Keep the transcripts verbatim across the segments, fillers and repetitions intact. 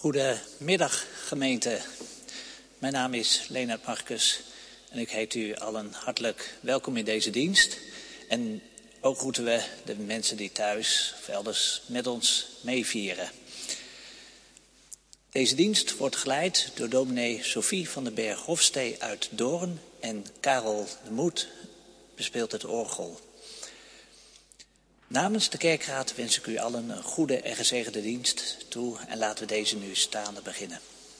Goedemiddag gemeente. Mijn naam is Leonard Marcus en ik heet u allen hartelijk welkom in deze dienst. En ook groeten we de mensen die thuis of elders met ons meevieren. Deze dienst wordt geleid door dominee Sophie van den Berg Hofstee uit Doorn en Karel de Moed bespeelt het orgel. Namens de kerkraad wens ik u allen een goede en gezegende dienst toe en laten we deze nu staande beginnen.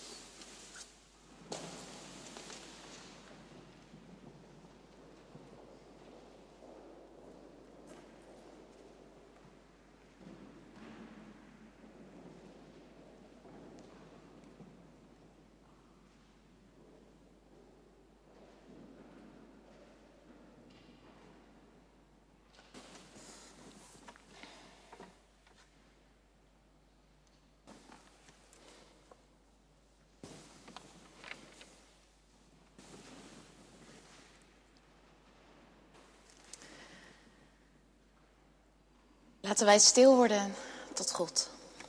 Laten wij stil worden tot God.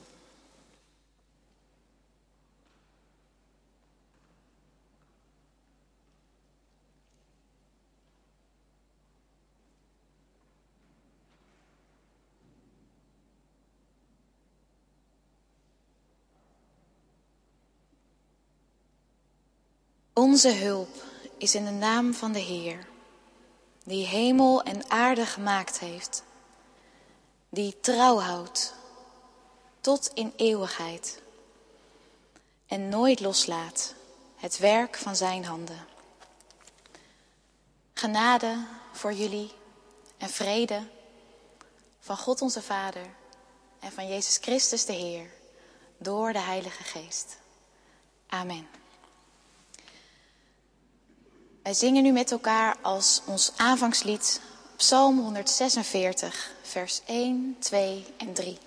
Onze hulp is in de naam van de Heer, die hemel en aarde gemaakt heeft, die trouw houdt tot in eeuwigheid en nooit loslaat het werk van zijn handen. Genade voor jullie en vrede van God onze Vader en van Jezus Christus de Heer door de Heilige Geest. Amen. Wij zingen nu met elkaar als ons aanvangslied Psalm honderdzesenveertig, vers één, twee en drie.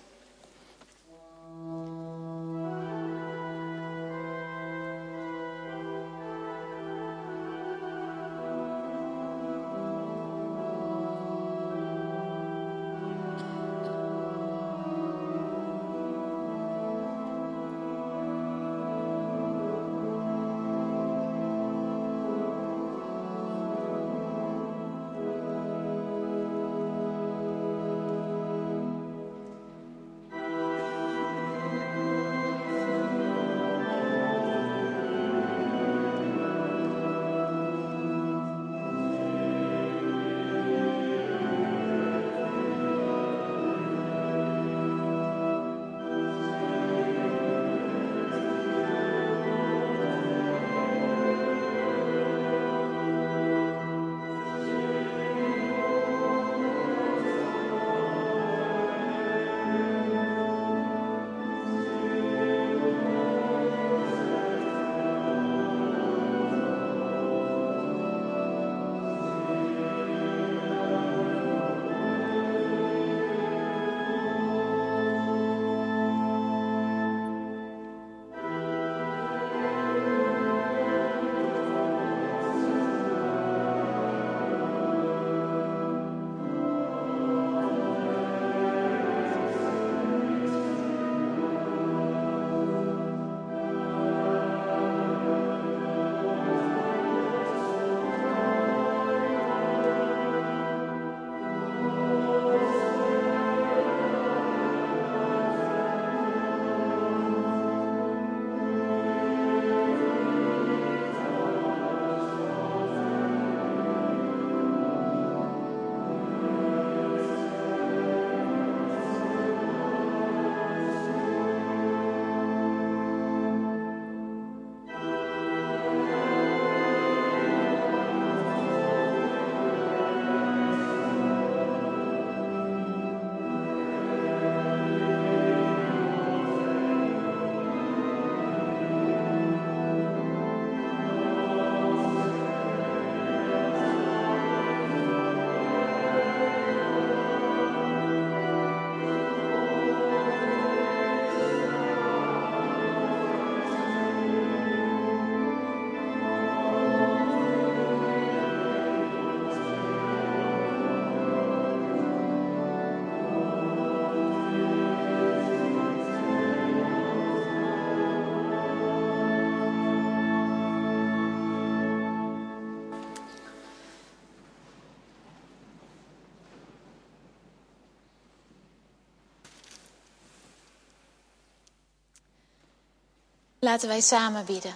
Laten wij samen bidden.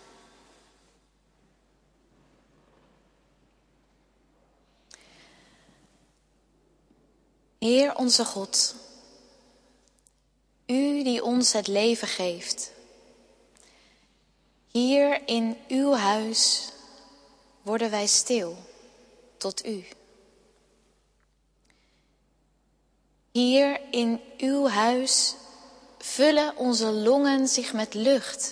Heer onze God, U die ons het leven geeft. Hier in uw huis worden wij stil tot U. Hier in uw huis vullen onze longen zich met lucht.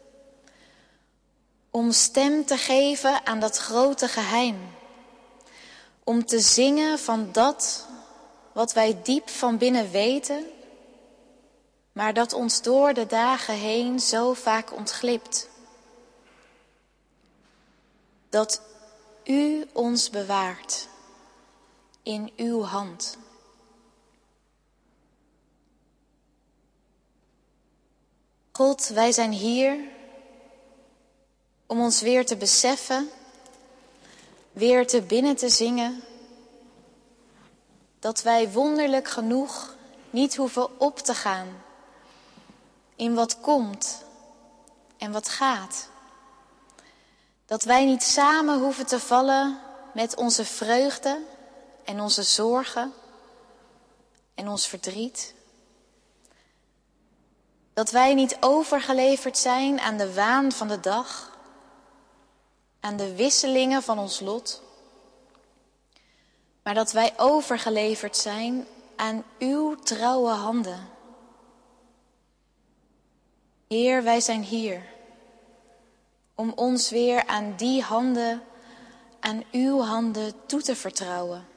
Om stem te geven aan dat grote geheim. Om te zingen van dat wat wij diep van binnen weten, maar dat ons door de dagen heen zo vaak ontglipt. Dat U ons bewaart in uw hand. God, wij zijn hier om ons weer te beseffen, weer te binnen te zingen, dat wij wonderlijk genoeg niet hoeven op te gaan in wat komt en wat gaat. Dat wij niet samen hoeven te vallen met onze vreugde en onze zorgen en ons verdriet. Dat wij niet overgeleverd zijn aan de waan van de dag, aan de wisselingen van ons lot, maar dat wij overgeleverd zijn aan uw trouwe handen. Heer, wij zijn hier om ons weer aan die handen, aan uw handen toe te vertrouwen.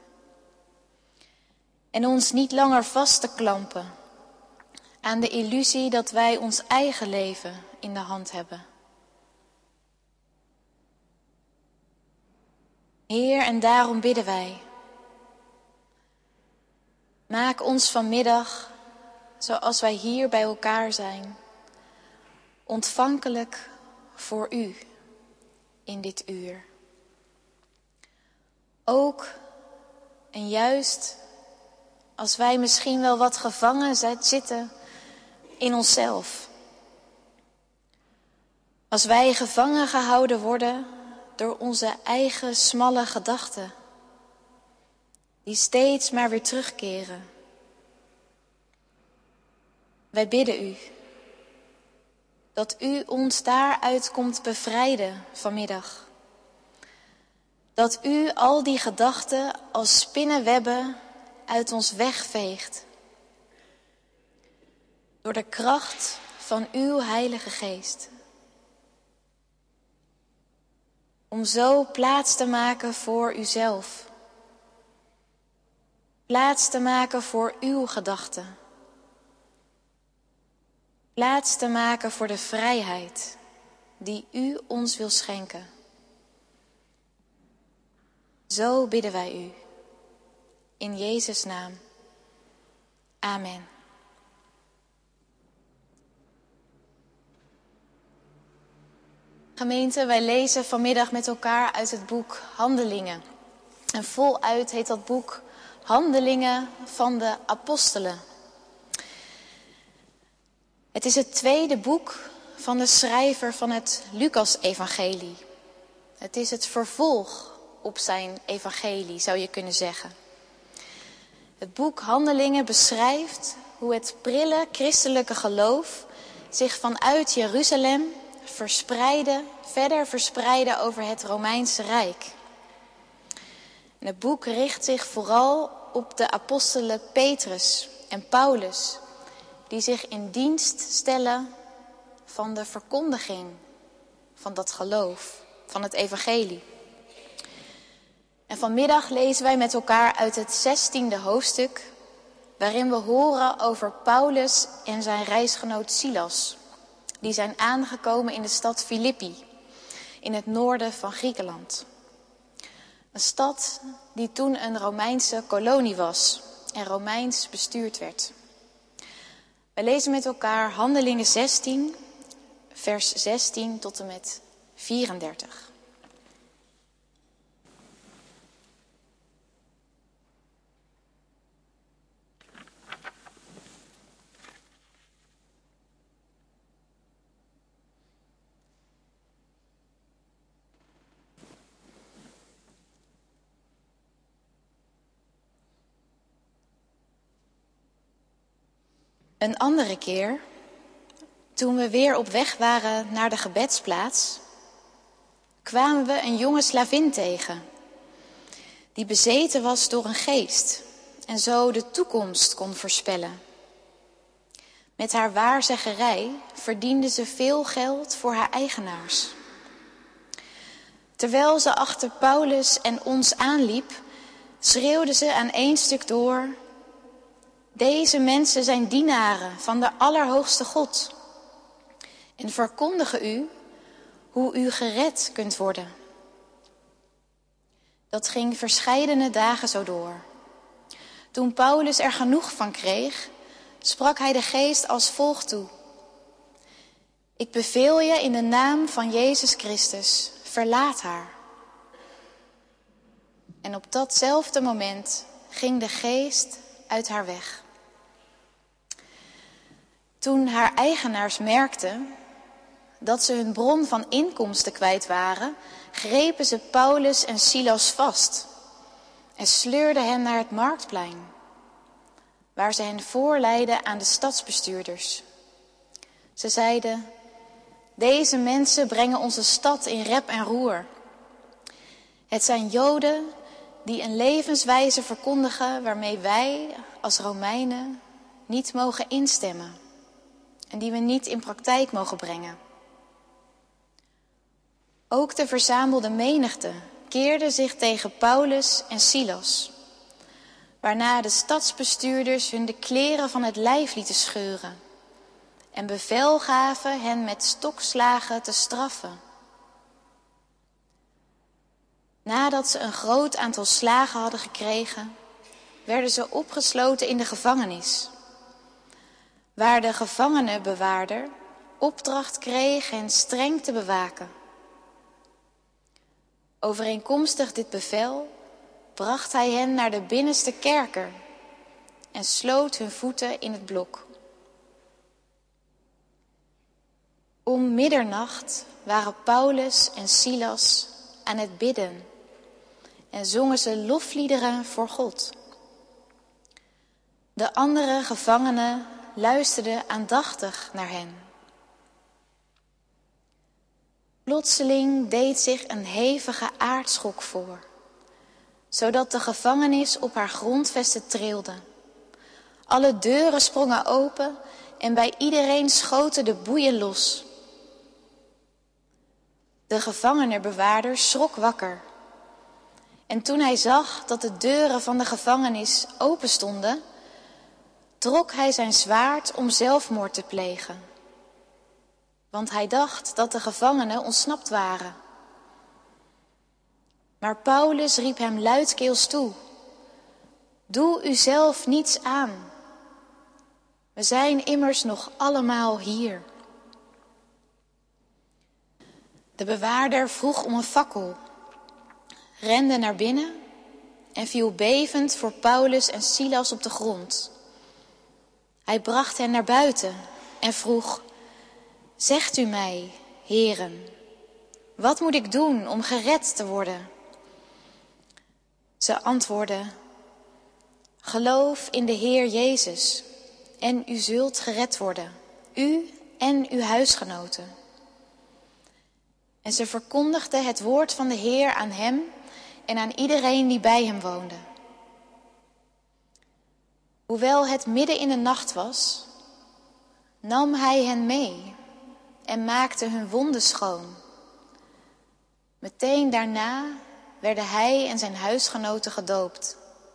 En ons niet langer vast te klampen aan de illusie dat wij ons eigen leven in de hand hebben. Heer, en daarom bidden wij. Maak ons vanmiddag, zoals wij hier bij elkaar zijn, ontvankelijk voor u in dit uur. Ook en juist als wij misschien wel wat gevangen zitten in onszelf. Als wij gevangen gehouden worden door onze eigen smalle gedachten, die steeds maar weer terugkeren. Wij bidden u dat u ons daaruit komt bevrijden vanmiddag. Dat u al die gedachten als spinnenwebben uit ons wegveegt. Door de kracht van uw Heilige Geest. Om zo plaats te maken voor uzelf. Plaats te maken voor uw gedachten. Plaats te maken voor de vrijheid die u ons wil schenken. Zo bidden wij u. In Jezus' naam. Amen. Gemeente, wij lezen vanmiddag met elkaar uit het boek Handelingen. En voluit heet dat boek Handelingen van de Apostelen. Het is het tweede boek van de schrijver van het Lucas-evangelie. Het is het vervolg op zijn evangelie, zou je kunnen zeggen. Het boek Handelingen beschrijft hoe het prille christelijke geloof zich vanuit Jeruzalem verspreidde, verder verspreidde over het Romeinse Rijk. En het boek richt zich vooral op de apostelen Petrus en Paulus, die zich in dienst stellen van de verkondiging van dat geloof, van het evangelie. En vanmiddag lezen wij met elkaar uit het zestiende hoofdstuk, waarin we horen over Paulus en zijn reisgenoot Silas, die zijn aangekomen in de stad Filippi, in het noorden van Griekenland. Een stad die toen een Romeinse kolonie was en Romeins bestuurd werd. Wij lezen met elkaar Handelingen zestien, vers zestien tot en met vierendertig. Een andere keer, toen we weer op weg waren naar de gebedsplaats, kwamen we een jonge slavin tegen, die bezeten was door een geest en zo de toekomst kon voorspellen. Met haar waarzeggerij verdiende ze veel geld voor haar eigenaars. Terwijl ze achter Paulus en ons aanliep, schreeuwde ze aan één stuk door: deze mensen zijn dienaren van de Allerhoogste God en verkondigen u hoe u gered kunt worden. Dat ging verscheidene dagen zo door. Toen Paulus er genoeg van kreeg, sprak hij de geest als volgt toe: ik beveel je in de naam van Jezus Christus, verlaat haar. En op datzelfde moment ging de geest uit haar weg. Toen haar eigenaars merkten dat ze hun bron van inkomsten kwijt waren, grepen ze Paulus en Silas vast en sleurden hen naar het marktplein, waar ze hen voorleidden aan de stadsbestuurders. Ze zeiden: deze mensen brengen onze stad in rep en roer. Het zijn Joden die een levenswijze verkondigen waarmee wij als Romeinen niet mogen instemmen en die we niet in praktijk mogen brengen. Ook de verzamelde menigte keerde zich tegen Paulus en Silas, waarna de stadsbestuurders hun de kleren van het lijf lieten scheuren en bevel gaven hen met stokslagen te straffen. Nadat ze een groot aantal slagen hadden gekregen, werden ze opgesloten in de gevangenis, waar de gevangenenbewaarder opdracht kreeg hen streng te bewaken. Overeenkomstig dit bevel bracht hij hen naar de binnenste kerker en sloot hun voeten in het blok. Om middernacht waren Paulus en Silas aan het bidden en zongen ze lofliederen voor God. De andere gevangenen luisterden aandachtig naar hen. Plotseling deed zich een hevige aardschok voor, zodat de gevangenis op haar grondvesten trilde. Alle deuren sprongen open en bij iedereen schoten de boeien los. De gevangenenbewaarder schrok wakker. En toen hij zag dat de deuren van de gevangenis open stonden, trok hij zijn zwaard om zelfmoord te plegen. Want hij dacht dat de gevangenen ontsnapt waren. Maar Paulus riep hem luidkeels toe: doe uzelf niets aan. We zijn immers nog allemaal hier. De bewaarder vroeg om een fakkel, rende naar binnen en viel bevend voor Paulus en Silas op de grond. Hij bracht hen naar buiten en vroeg: zegt u mij, heren, wat moet ik doen om gered te worden? Ze antwoordden: geloof in de Heer Jezus en u zult gered worden, u en uw huisgenoten. En ze verkondigden het woord van de Heer aan hem en aan iedereen die bij hem woonde. Hoewel het midden in de nacht was, nam hij hen mee en maakte hun wonden schoon. Meteen daarna werden hij en zijn huisgenoten gedoopt.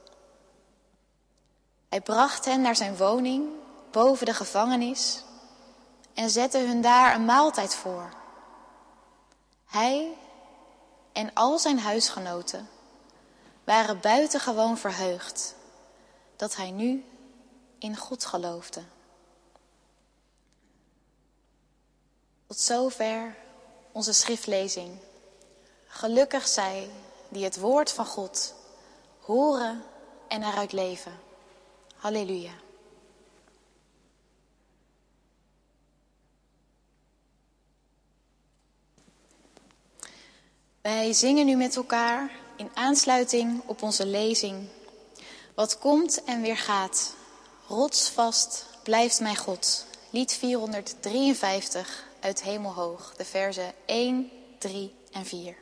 Hij bracht hen naar zijn woning boven de gevangenis en zette hun daar een maaltijd voor. Hij en al zijn huisgenoten waren buitengewoon verheugd dat hij nu in God geloofde. Tot zover onze schriftlezing. Gelukkig zij die het woord van God horen en eruit leven. Halleluja. Wij zingen nu met elkaar in aansluiting op onze lezing: wat komt en weer gaat, rotsvast blijft mijn God. Lied vierhonderddrieënvijftig uit Hemelhoog, de verzen één, drie en vier.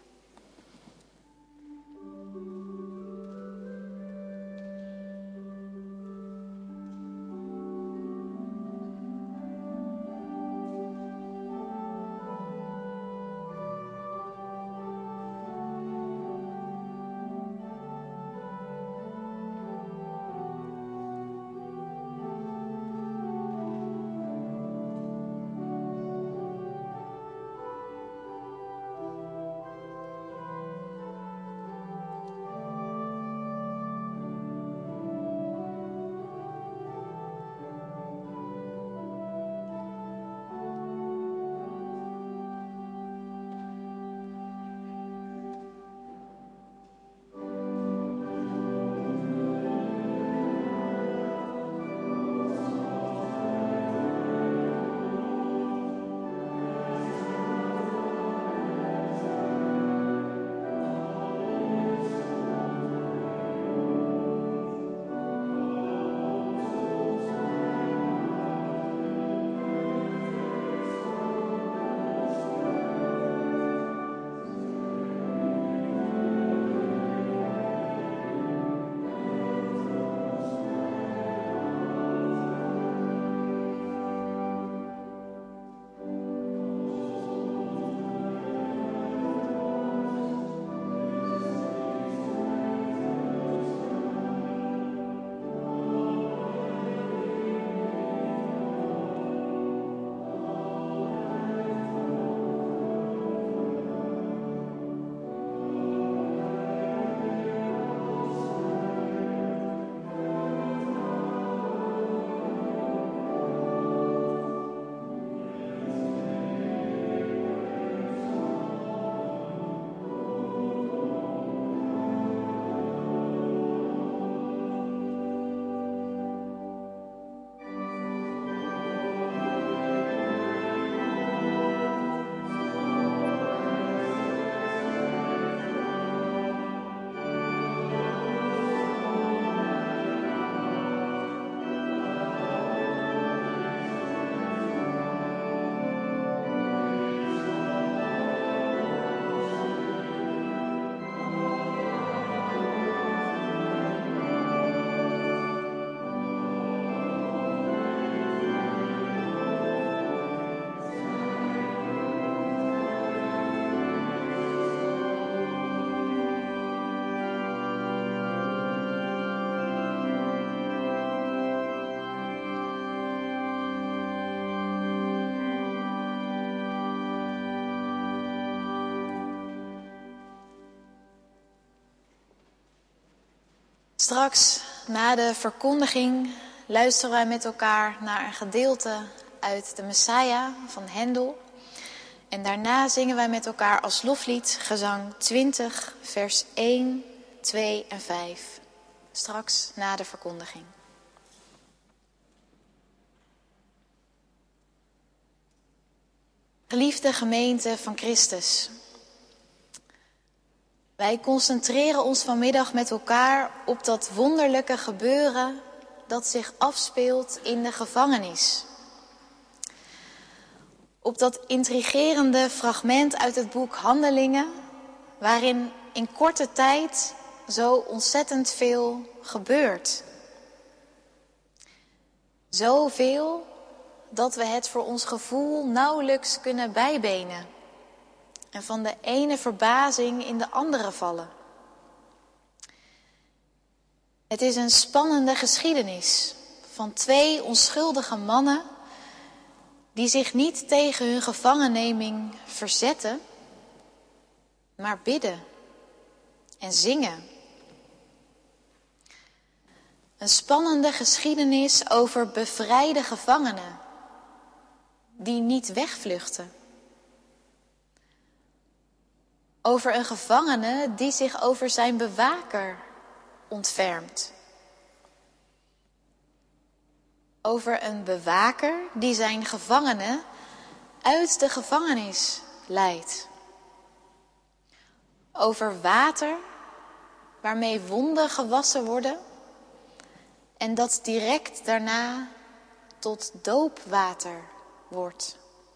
Straks, na de verkondiging, luisteren wij met elkaar naar een gedeelte uit de Messiah van Hendel. En daarna zingen wij met elkaar als loflied gezang twintig, vers één, twee en vijf. Straks na de verkondiging. Geliefde gemeente van Christus. Wij concentreren ons vanmiddag met elkaar op dat wonderlijke gebeuren dat zich afspeelt in de gevangenis. Op dat intrigerende fragment uit het boek Handelingen, waarin in korte tijd zo ontzettend veel gebeurt. Zoveel dat we het voor ons gevoel nauwelijks kunnen bijbenen. En van de ene verbazing in de andere vallen. Het is een spannende geschiedenis van twee onschuldige mannen die zich niet tegen hun gevangenneming verzetten, maar bidden en zingen. Een spannende geschiedenis over bevrijde gevangenen die niet wegvluchten. Over een gevangene die zich over zijn bewaker ontfermt. Over een bewaker die zijn gevangene uit de gevangenis leidt. Over water waarmee wonden gewassen worden en dat direct daarna tot doopwater wordt.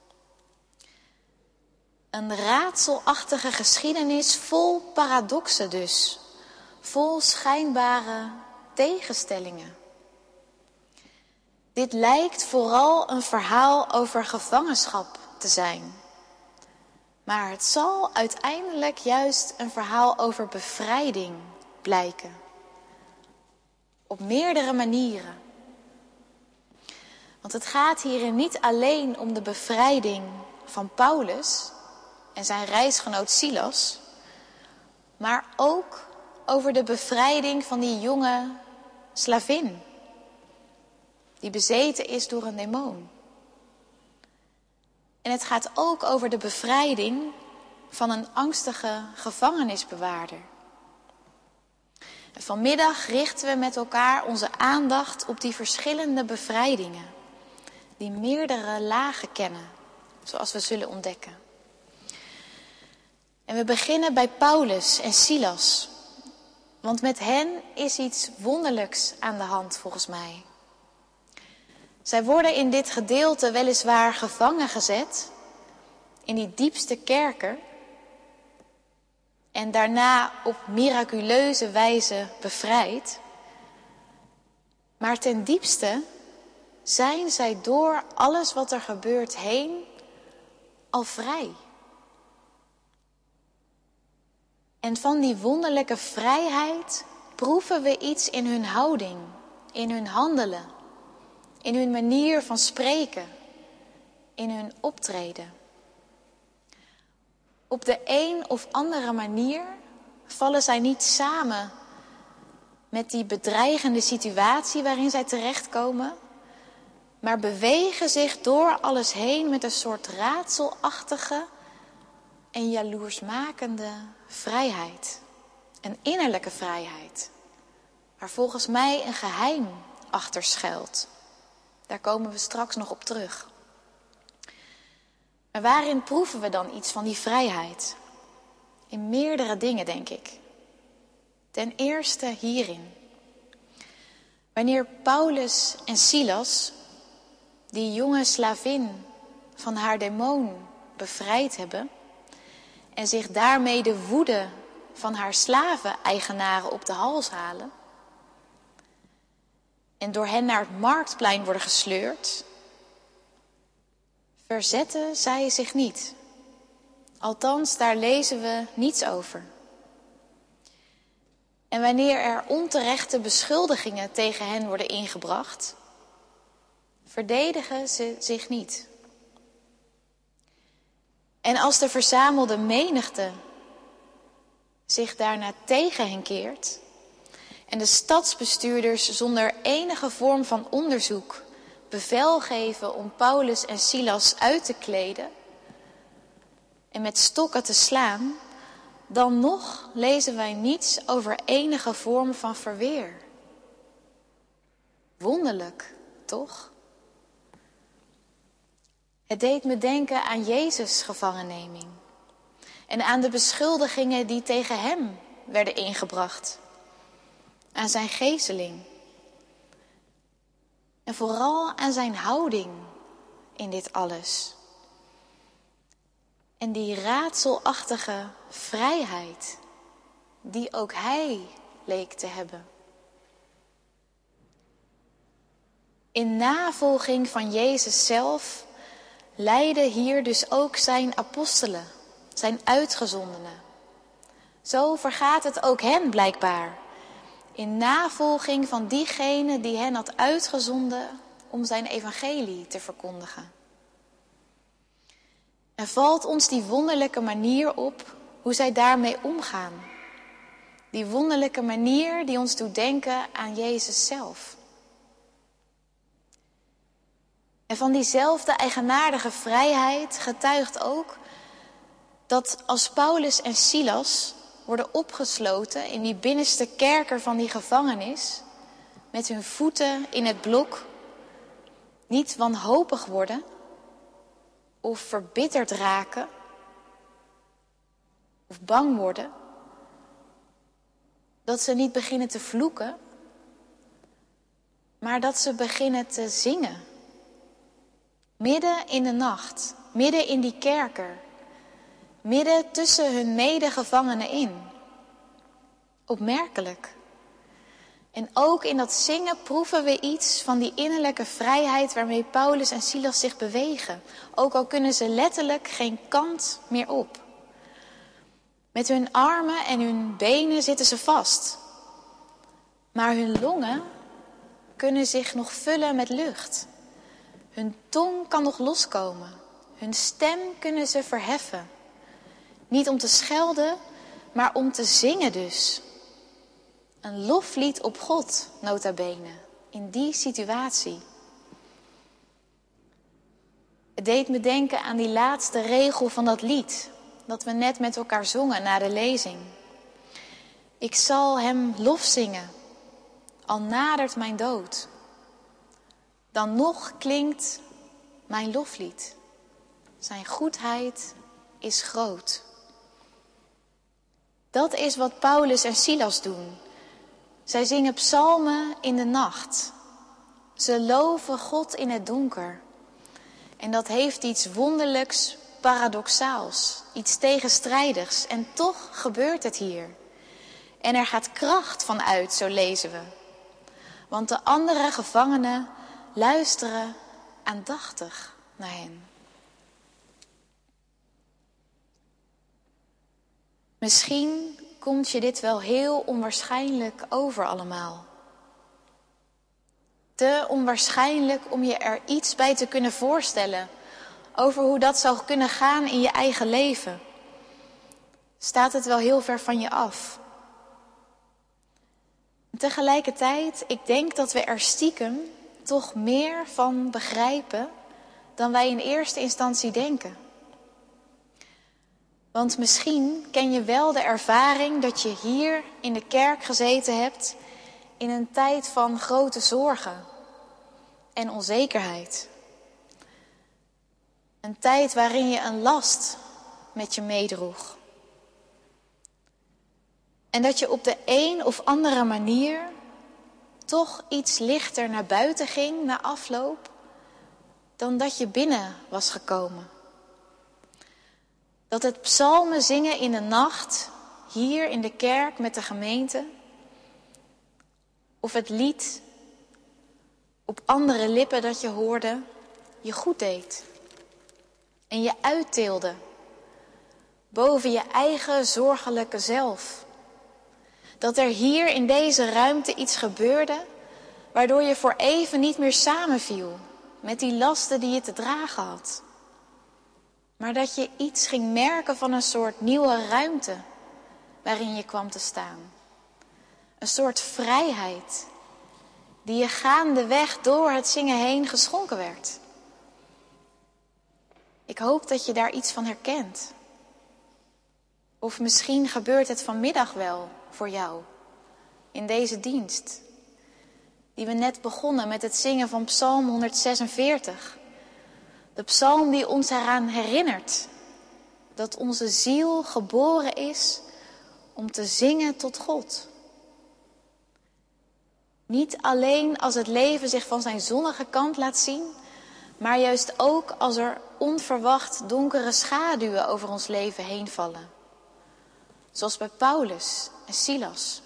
Een raadselachtige geschiedenis vol paradoxen dus, vol schijnbare tegenstellingen. Dit lijkt vooral een verhaal over gevangenschap te zijn. Maar het zal uiteindelijk juist een verhaal over bevrijding blijken. Op meerdere manieren. Want het gaat hierin niet alleen om de bevrijding van Paulus en zijn reisgenoot Silas, maar ook over de bevrijding van die jonge slavin, die bezeten is door een demon. En het gaat ook over de bevrijding van een angstige gevangenisbewaarder. En vanmiddag richten we met elkaar onze aandacht op die verschillende bevrijdingen, die meerdere lagen kennen, zoals we zullen ontdekken. En we beginnen bij Paulus en Silas, want met hen is iets wonderlijks aan de hand volgens mij. Zij worden in dit gedeelte weliswaar gevangen gezet, in die diepste kerker, en daarna op miraculeuze wijze bevrijd. Maar ten diepste zijn zij door alles wat er gebeurt heen al vrij. En van die wonderlijke vrijheid proeven we iets in hun houding, in hun handelen, in hun manier van spreken, in hun optreden. Op de een of andere manier vallen zij niet samen met die bedreigende situatie waarin zij terechtkomen, maar bewegen zich door alles heen met een soort raadselachtige en jaloersmakende vrijheid. Een innerlijke vrijheid, waar volgens mij een geheim achter schuilt. Daar komen we straks nog op terug. Maar waarin proeven we dan iets van die vrijheid? In meerdere dingen, denk ik. Ten eerste hierin. Wanneer Paulus en Silas die jonge slavin van haar demon bevrijd hebben en zich daarmee de woede van haar slaven-eigenaren op de hals halen en door hen naar het marktplein worden gesleurd, verzetten zij zich niet. Althans, daar lezen we niets over. En wanneer er onterechte beschuldigingen tegen hen worden ingebracht, verdedigen ze zich niet. En als de verzamelde menigte zich daarna tegen hen keert en de stadsbestuurders zonder enige vorm van onderzoek bevel geven om Paulus en Silas uit te kleden en met stokken te slaan, dan nog lezen wij niets over enige vorm van verweer. Wonderlijk, toch? Het deed me denken aan Jezus' gevangenneming en aan de beschuldigingen die tegen hem werden ingebracht, aan zijn gezeling en vooral aan zijn houding in dit alles. En die raadselachtige vrijheid die ook hij leek te hebben. In navolging van Jezus zelf leidden hier dus ook zijn apostelen, zijn uitgezondenen. Zo vergaat het ook hen blijkbaar. In navolging van diegene die hen had uitgezonden om zijn evangelie te verkondigen. En valt ons die wonderlijke manier op hoe zij daarmee omgaan. Die wonderlijke manier die ons doet denken aan Jezus zelf. En van diezelfde eigenaardige vrijheid getuigt ook dat als Paulus en Silas worden opgesloten in die binnenste kerker van die gevangenis, met hun voeten in het blok, niet wanhopig worden of verbitterd raken of bang worden, dat ze niet beginnen te vloeken, maar dat ze beginnen te zingen Midden in de nacht, midden in die kerker, midden tussen hun medegevangenen in. Opmerkelijk. En ook in dat zingen proeven we iets van die innerlijke vrijheid waarmee Paulus en Silas zich bewegen. Ook al kunnen ze letterlijk geen kant meer op. Met hun armen en hun benen zitten ze vast. Maar hun longen kunnen zich nog vullen met lucht. Hun tong kan nog loskomen. Hun stem kunnen ze verheffen. Niet om te schelden, maar om te zingen dus. Een loflied op God, nota bene, in die situatie. Het deed me denken aan die laatste regel van dat lied, dat we net met elkaar zongen na de lezing. Ik zal hem lof zingen, al nadert mijn dood. Dan nog klinkt mijn loflied. Zijn goedheid is groot. Dat is wat Paulus en Silas doen. Zij zingen psalmen in de nacht. Ze loven God in het donker. En dat heeft iets wonderlijks, paradoxaals, iets tegenstrijdigs. En toch gebeurt het hier. En er gaat kracht van uit, zo lezen we. Want de andere gevangenen luisteren aandachtig naar hen. Misschien komt je dit wel heel onwaarschijnlijk over allemaal. Te onwaarschijnlijk om je er iets bij te kunnen voorstellen over hoe dat zou kunnen gaan in je eigen leven. Staat het wel heel ver van je af. Tegelijkertijd, ik denk dat we er stiekem toch meer van begrijpen dan wij in eerste instantie denken. Want misschien ken je wel de ervaring dat je hier in de kerk gezeten hebt in een tijd van grote zorgen en onzekerheid. Een tijd waarin je een last met je meedroeg. En dat je op de een of andere manier toch iets lichter naar buiten ging na afloop dan dat je binnen was gekomen. Dat het psalmen zingen in de nacht, hier in de kerk met de gemeente, of het lied op andere lippen dat je hoorde, je goed deed. En je uitteelde boven je eigen zorgelijke zelf. Dat er hier in deze ruimte iets gebeurde, waardoor je voor even niet meer samenviel met die lasten die je te dragen had. Maar dat je iets ging merken van een soort nieuwe ruimte waarin je kwam te staan. Een soort vrijheid die je gaandeweg door het zingen heen geschonken werd. Ik hoop dat je daar iets van herkent. Of misschien gebeurt het vanmiddag wel voor jou in deze dienst. Die we net begonnen met het zingen van Psalm honderdzesenveertig. De psalm die ons eraan herinnert dat onze ziel geboren is om te zingen tot God. Niet alleen als het leven zich van zijn zonnige kant laat zien, maar juist ook als er onverwacht donkere schaduwen over ons leven heen vallen. Zoals bij Paulus en Silas.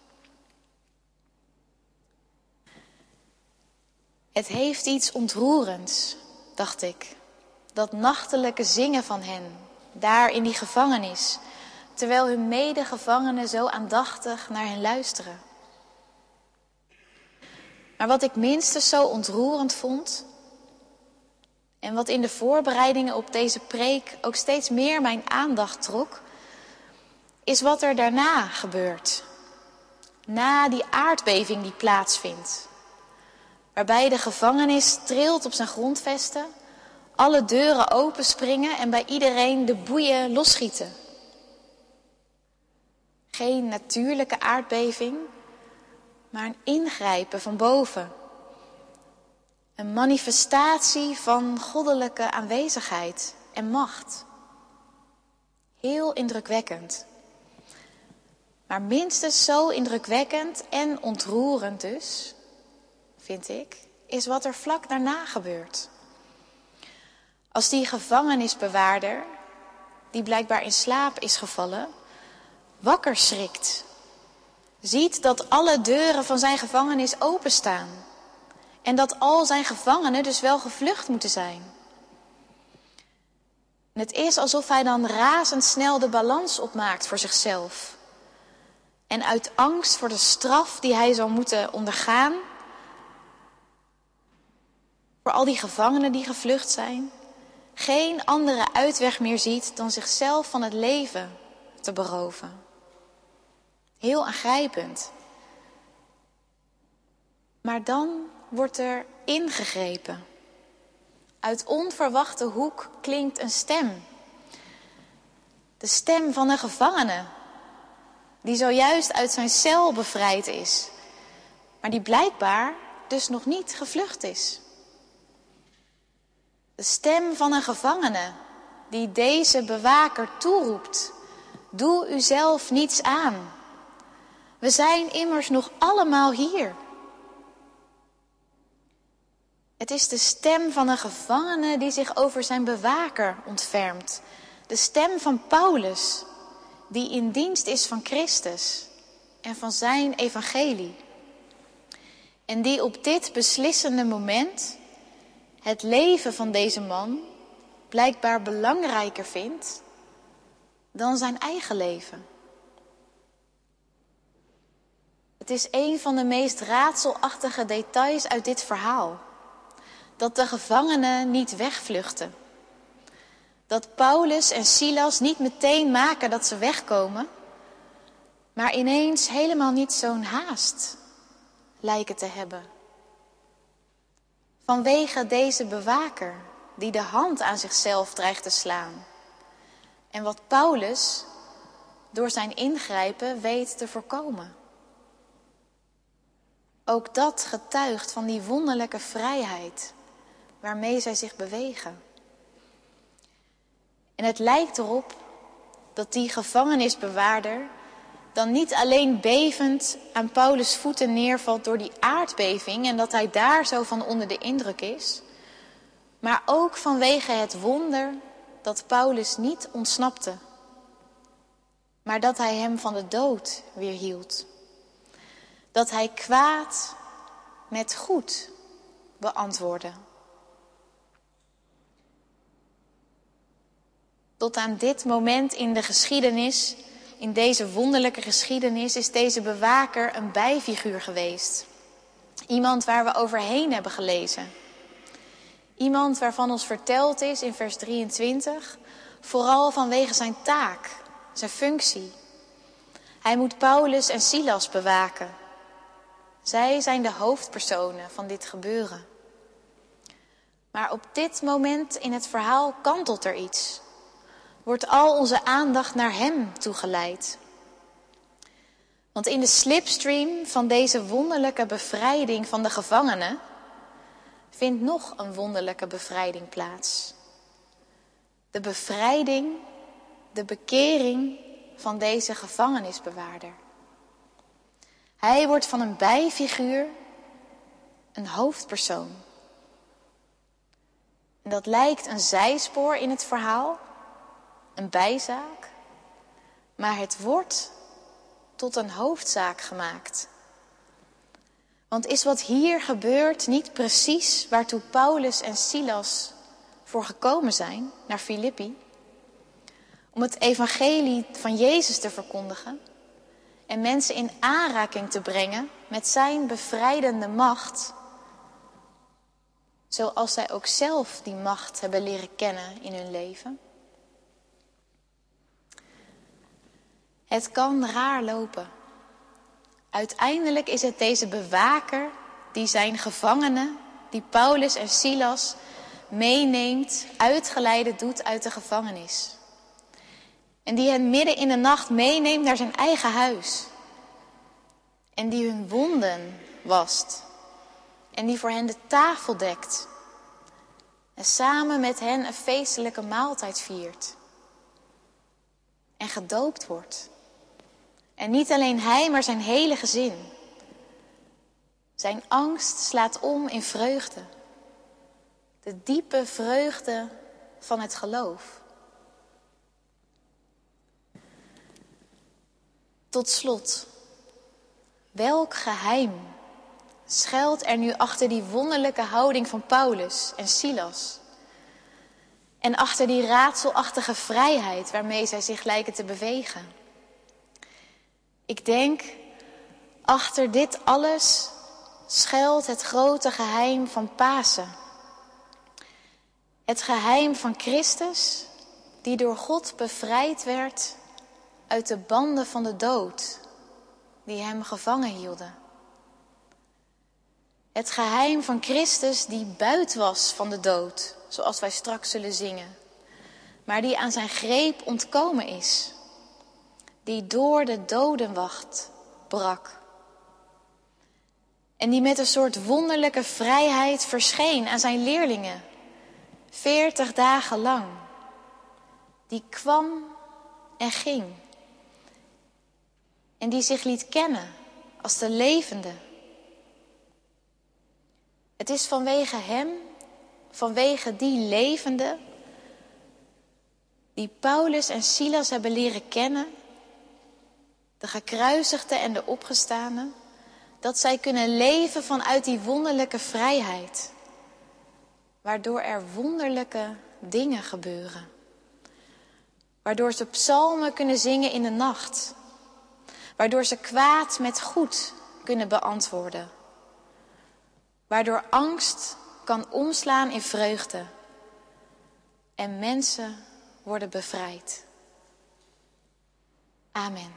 Het heeft iets ontroerends, dacht ik. Dat nachtelijke zingen van hen, daar in die gevangenis, terwijl hun medegevangenen zo aandachtig naar hen luisteren. Maar wat ik minstens zo ontroerend vond, en wat in de voorbereidingen op deze preek ook steeds meer mijn aandacht trok, is wat er daarna gebeurt. Na die aardbeving die plaatsvindt. Waarbij de gevangenis trilt op zijn grondvesten, alle deuren openspringen en bij iedereen de boeien losschieten. Geen natuurlijke aardbeving, maar een ingrijpen van boven. Een manifestatie van goddelijke aanwezigheid en macht. Heel indrukwekkend. Maar minstens zo indrukwekkend en ontroerend dus, vind ik, is wat er vlak daarna gebeurt. Als die gevangenisbewaarder, die blijkbaar in slaap is gevallen, wakker schrikt, ziet dat alle deuren van zijn gevangenis openstaan en dat al zijn gevangenen dus wel gevlucht moeten zijn. En het is alsof hij dan razendsnel de balans opmaakt voor zichzelf. En uit angst voor de straf die hij zal moeten ondergaan, voor al die gevangenen die gevlucht zijn, geen andere uitweg meer ziet dan zichzelf van het leven te beroven. Heel aangrijpend. Maar dan wordt er ingegrepen. Uit onverwachte hoek klinkt een stem. De stem van een gevangene, die zojuist uit zijn cel bevrijd is, maar die blijkbaar dus nog niet gevlucht is. De stem van een gevangene die deze bewaker toeroept: doe uzelf niets aan. We zijn immers nog allemaal hier. Het is de stem van een gevangene die zich over zijn bewaker ontfermt. De stem van Paulus, die in dienst is van Christus en van zijn evangelie. En die op dit beslissende moment het leven van deze man blijkbaar belangrijker vindt dan zijn eigen leven. Het is een van de meest raadselachtige details uit dit verhaal. Dat de gevangenen niet wegvluchten. Dat Paulus en Silas niet meteen maken dat ze wegkomen, maar ineens helemaal niet zo'n haast lijken te hebben. Vanwege deze bewaker die de hand aan zichzelf dreigt te slaan. En wat Paulus door zijn ingrijpen weet te voorkomen. Ook dat getuigt van die wonderlijke vrijheid waarmee zij zich bewegen. En het lijkt erop dat die gevangenisbewaarder dan niet alleen bevend aan Paulus' voeten neervalt door die aardbeving en dat hij daar zo van onder de indruk is, maar ook vanwege het wonder dat Paulus niet ontsnapte, maar dat hij hem van de dood weerhield. Dat hij kwaad met goed beantwoordde. Tot aan dit moment in de geschiedenis, in deze wonderlijke geschiedenis, is deze bewaker een bijfiguur geweest. Iemand waar we overheen hebben gelezen. Iemand waarvan ons verteld is in vers drieëntwintig, vooral vanwege zijn taak, zijn functie. Hij moet Paulus en Silas bewaken. Zij zijn de hoofdpersonen van dit gebeuren. Maar op dit moment in het verhaal kantelt er iets. Wordt al onze aandacht naar hem toegeleid. Want in de slipstream van deze wonderlijke bevrijding van de gevangenen vindt nog een wonderlijke bevrijding plaats. De bevrijding, de bekering van deze gevangenisbewaarder. Hij wordt van een bijfiguur een hoofdpersoon. En dat lijkt een zijspoor in het verhaal, een bijzaak, maar het wordt tot een hoofdzaak gemaakt. Want is wat hier gebeurt niet precies waartoe Paulus en Silas voor gekomen zijn naar Filippi? Om het evangelie van Jezus te verkondigen en mensen in aanraking te brengen met zijn bevrijdende macht, zoals zij ook zelf die macht hebben leren kennen in hun leven. Het kan raar lopen. Uiteindelijk is het deze bewaker die zijn gevangenen, die Paulus en Silas meeneemt, uitgeleide doet uit de gevangenis. En die hen midden in de nacht meeneemt naar zijn eigen huis. En die hun wonden wast. En die voor hen de tafel dekt. En samen met hen een feestelijke maaltijd viert. En gedoopt wordt. En niet alleen hij, maar zijn hele gezin. Zijn angst slaat om in vreugde. De diepe vreugde van het geloof. Tot slot, welk geheim schuilt er nu achter die wonderlijke houding van Paulus en Silas? En achter die raadselachtige vrijheid waarmee zij zich lijken te bewegen? Ik denk, achter dit alles schuilt het grote geheim van Pasen. Het geheim van Christus, die door God bevrijd werd uit de banden van de dood, die hem gevangen hielden. Het geheim van Christus die buit was van de dood, zoals wij straks zullen zingen, maar die aan zijn greep ontkomen is, die door de dodenwacht brak. En die met een soort wonderlijke vrijheid verscheen aan zijn leerlingen, veertig dagen lang. Die kwam en ging. En die zich liet kennen als de levende. Het is vanwege hem, vanwege die levende, die Paulus en Silas hebben leren kennen, de gekruisigde en de opgestane, dat zij kunnen leven vanuit die wonderlijke vrijheid, waardoor er wonderlijke dingen gebeuren. Waardoor ze psalmen kunnen zingen in de nacht. Waardoor ze kwaad met goed kunnen beantwoorden. Waardoor angst kan omslaan in vreugde. En mensen worden bevrijd. Amen.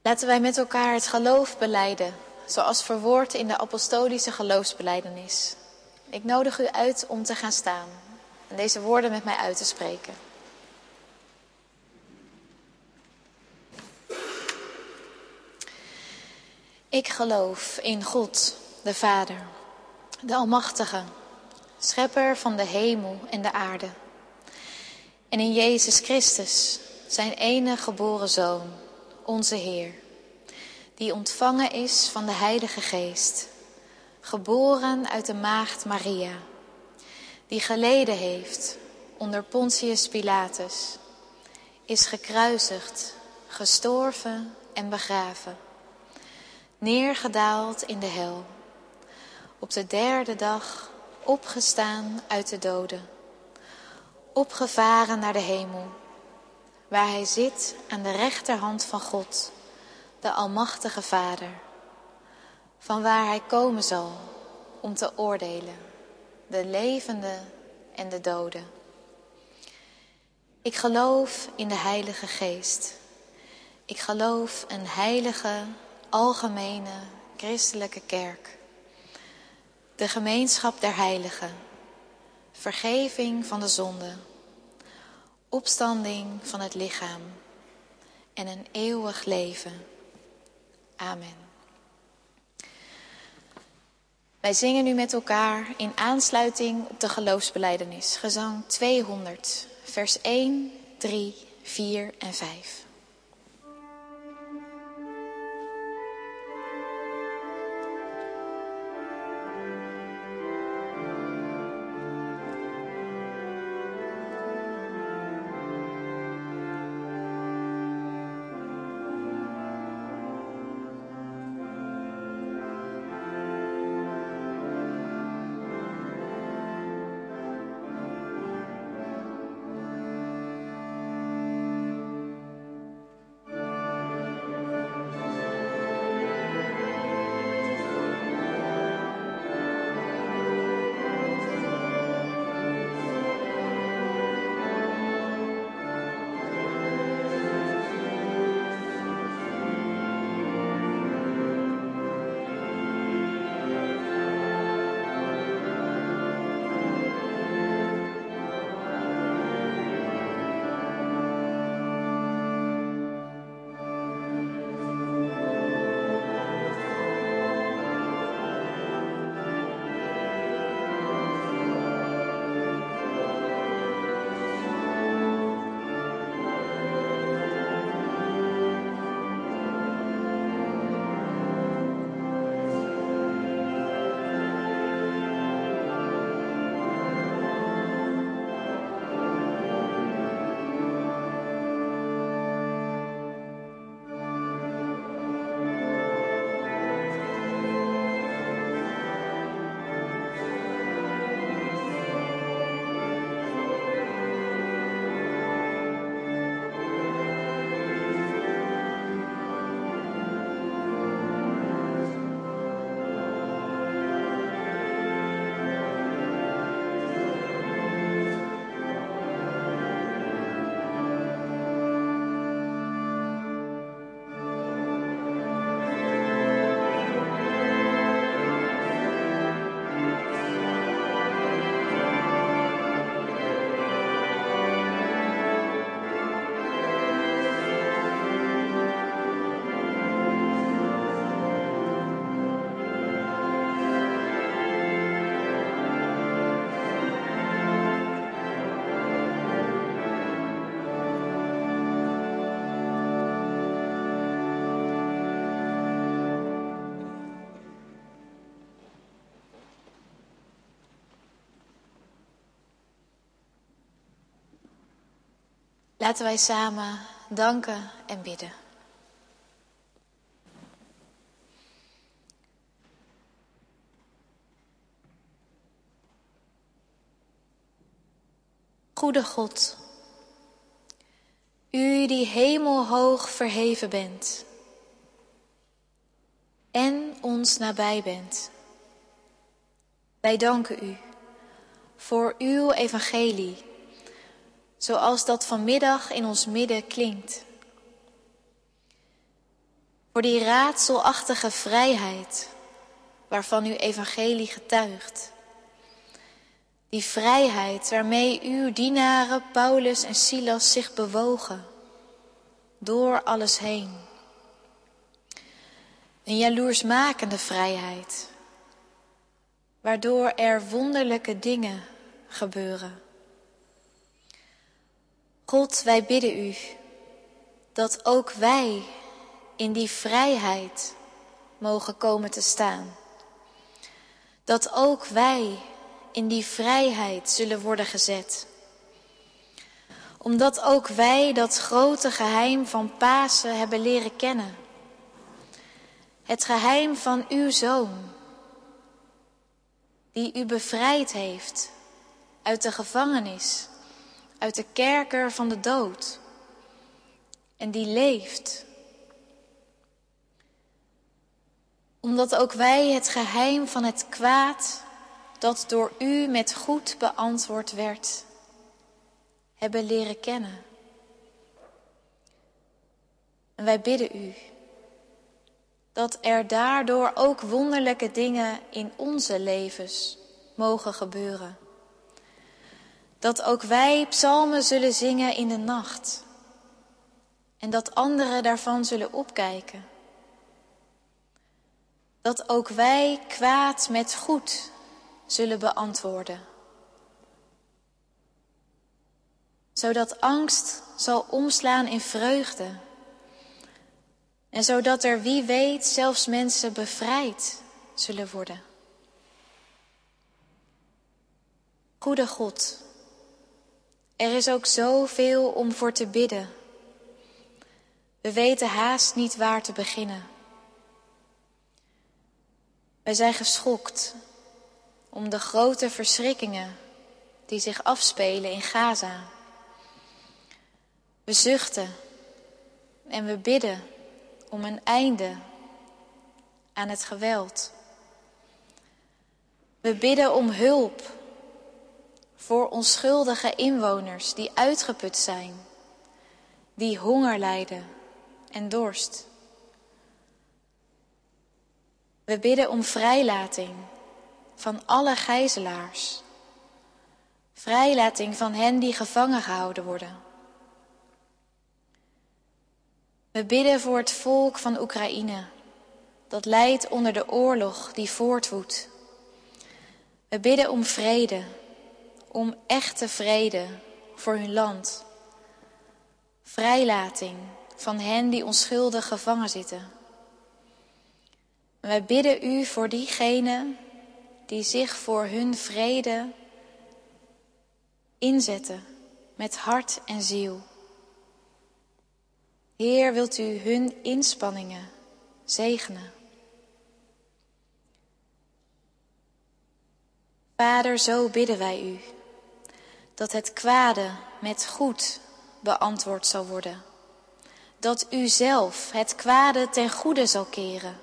Laten wij met elkaar het geloof belijden, zoals verwoord in de apostolische geloofsbelijdenis. Ik nodig u uit om te gaan staan en deze woorden met mij uit te spreken. Ik geloof in God, de Vader, de Almachtige, schepper van de hemel en de aarde. En in Jezus Christus, zijn enige geboren Zoon, onze Heer, die ontvangen is van de Heilige Geest, geboren uit de maagd Maria, die geleden heeft onder Pontius Pilatus, is gekruisigd, gestorven en begraven, neergedaald in de hel, op de derde dag opgestaan uit de doden, opgevaren naar de hemel, waar hij zit aan de rechterhand van God, de Almachtige Vader, van waar hij komen zal om te oordelen, de levenden en de doden. Ik geloof in de Heilige Geest. Ik geloof een heilige, algemene, christelijke kerk. De gemeenschap der heiligen, vergeving van de zonde, opstanding van het lichaam en een eeuwig leven. Amen. Wij zingen nu met elkaar in aansluiting op de geloofsbelijdenis, gezang tweehonderd, vers één, drie, vier en vijf. Laten wij samen danken en bidden. Goede God, u die hemelhoog verheven bent en ons nabij bent. Wij danken u voor uw evangelie, zoals dat vanmiddag in ons midden klinkt. Voor die raadselachtige vrijheid waarvan uw evangelie getuigt. Die vrijheid waarmee uw dienaren Paulus en Silas zich bewogen. Door alles heen. Een jaloersmakende vrijheid. Waardoor er wonderlijke dingen gebeuren. God, wij bidden u dat ook wij in die vrijheid mogen komen te staan. Dat ook wij in die vrijheid zullen worden gezet. Omdat ook wij dat grote geheim van Pasen hebben leren kennen. Het geheim van uw Zoon, die u bevrijd heeft uit de gevangenis, uit de kerker van de dood. En die leeft. Omdat ook wij het geheim van het kwaad, dat door u met goed beantwoord werd, hebben leren kennen. En wij bidden u dat er daardoor ook wonderlijke dingen in onze levens mogen gebeuren. Dat ook wij psalmen zullen zingen in de nacht. En dat anderen daarvan zullen opkijken. Dat ook wij kwaad met goed zullen beantwoorden. Zodat angst zal omslaan in vreugde. En zodat er wie weet zelfs mensen bevrijd zullen worden. Goede God, er is ook zoveel om voor te bidden. We weten haast niet waar te beginnen. Wij zijn geschokt om de grote verschrikkingen die zich afspelen in Gaza. We zuchten en we bidden om een einde aan het geweld. We bidden om hulp voor onschuldige inwoners die uitgeput zijn, die honger lijden en dorst. We bidden om vrijlating van alle gijzelaars. Vrijlating van hen die gevangen gehouden worden. We bidden voor het volk van Oekraïne, dat lijdt onder de oorlog die voortwoedt. We bidden om vrede, om echte vrede voor hun land. Vrijlating van hen die onschuldig gevangen zitten. En wij bidden u voor diegenen die zich voor hun vrede inzetten met hart en ziel. Heer, wilt u hun inspanningen zegenen. Vader, zo bidden wij u, dat het kwade met goed beantwoord zal worden. Dat u zelf het kwade ten goede zal keren.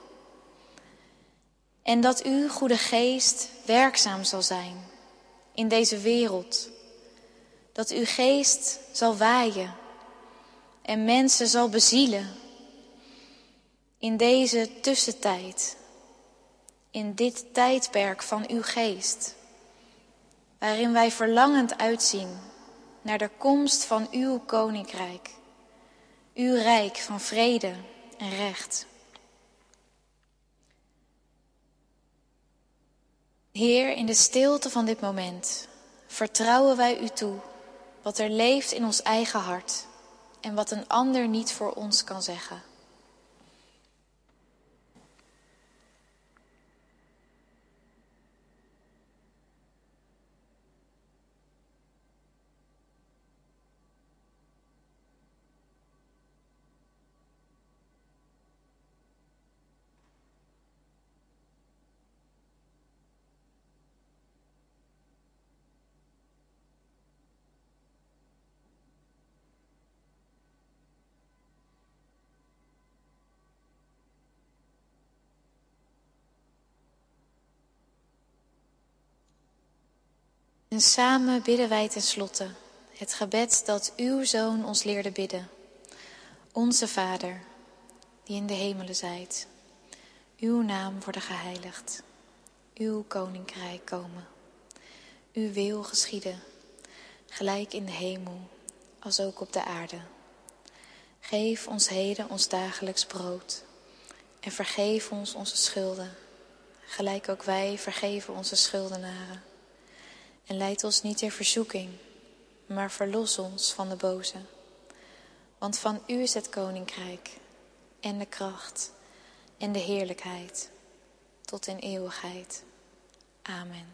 En dat uw goede geest werkzaam zal zijn in deze wereld. Dat uw geest zal waaien en mensen zal bezielen in deze tussentijd. In dit tijdperk van uw geest. Waarin wij verlangend uitzien naar de komst van uw koninkrijk. Uw rijk van vrede en recht. Heer, in de stilte van dit moment vertrouwen wij u toe wat er leeft in ons eigen hart en wat een ander niet voor ons kan zeggen. En samen bidden wij tenslotte het gebed dat uw Zoon ons leerde bidden. Onze Vader, die in de hemelen zijt. Uw naam worden geheiligd. Uw koninkrijk komen. Uw wil geschieden, gelijk in de hemel, als ook op de aarde. Geef ons heden ons dagelijks brood. En vergeef ons onze schulden, gelijk ook wij vergeven onze schuldenaren. En leid ons niet in verzoeking, maar verlos ons van de boze. Want van u is het koninkrijk en de kracht en de heerlijkheid tot in eeuwigheid. Amen.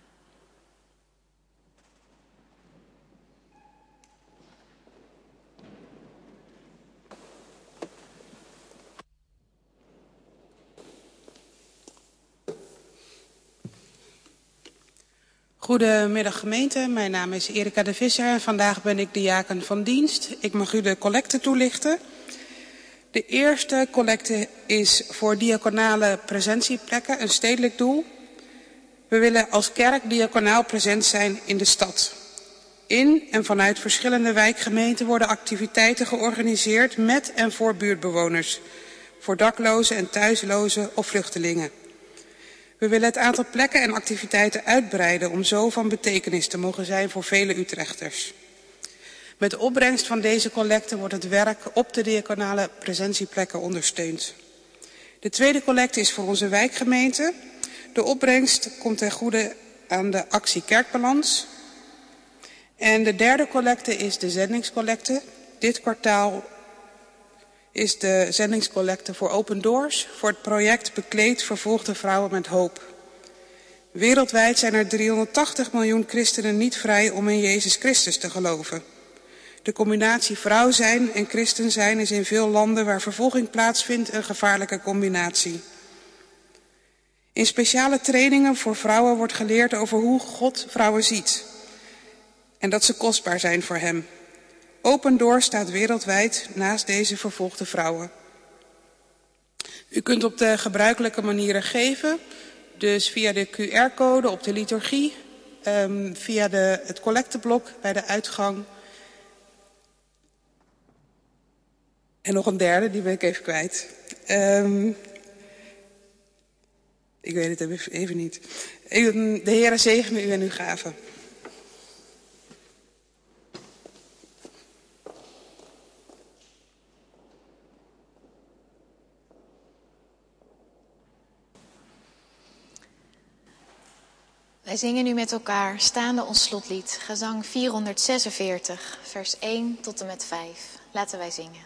Goedemiddag gemeente, mijn naam is Erika de Visser en vandaag ben ik diaken van dienst. Ik mag u de collecte toelichten. De eerste collecte is voor diaconale presentieplekken, een stedelijk doel. We willen als kerk diaconaal present zijn in de stad. In en vanuit verschillende wijkgemeenten worden activiteiten georganiseerd met en voor buurtbewoners, voor daklozen en thuislozen of vluchtelingen. We willen het aantal plekken en activiteiten uitbreiden om zo van betekenis te mogen zijn voor vele Utrechters. Met de opbrengst van deze collecte wordt het werk op de diaconale presentieplekken ondersteund. De tweede collecte is voor onze wijkgemeente. De opbrengst komt ten goede aan de actie Kerkbalans. En de derde collecte is de zendingscollecte. Dit kwartaal is de zendingscollecte voor Open Doors, voor het project Bekleed vervolgde vrouwen met hoop. Wereldwijd zijn er driehonderdtachtig miljoen christenen niet vrij om in Jezus Christus te geloven. De combinatie vrouw zijn en christen zijn is in veel landen waar vervolging plaatsvindt een gevaarlijke combinatie. In speciale trainingen voor vrouwen wordt geleerd over hoe God vrouwen ziet. En dat ze kostbaar zijn voor hem. Open Doors staat wereldwijd naast deze vervolgde vrouwen. U kunt op de gebruikelijke manieren geven. Dus via de Q R-code op de liturgie. Um, via de, het collecteblok bij de uitgang. En nog een derde, die ben ik even kwijt. Um, ik weet het even niet. De Heere zegene u en uw gaven. Wij zingen nu met elkaar staande ons slotlied, gezang vierhonderdzesenveertig, vers één tot en met vijf. Laten wij zingen.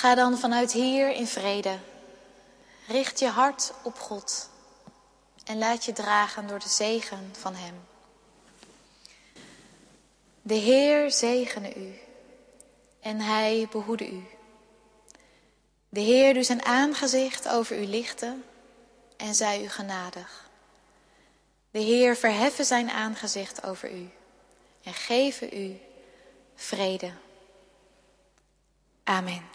Ga dan vanuit hier in vrede. Richt je hart op God en laat je dragen door de zegen van Hem. De Heer zegene u en Hij behoede u. De Heer doet zijn aangezicht over u lichten en zij u genadig. De Heer verheffen zijn aangezicht over u en geven u vrede. Amen.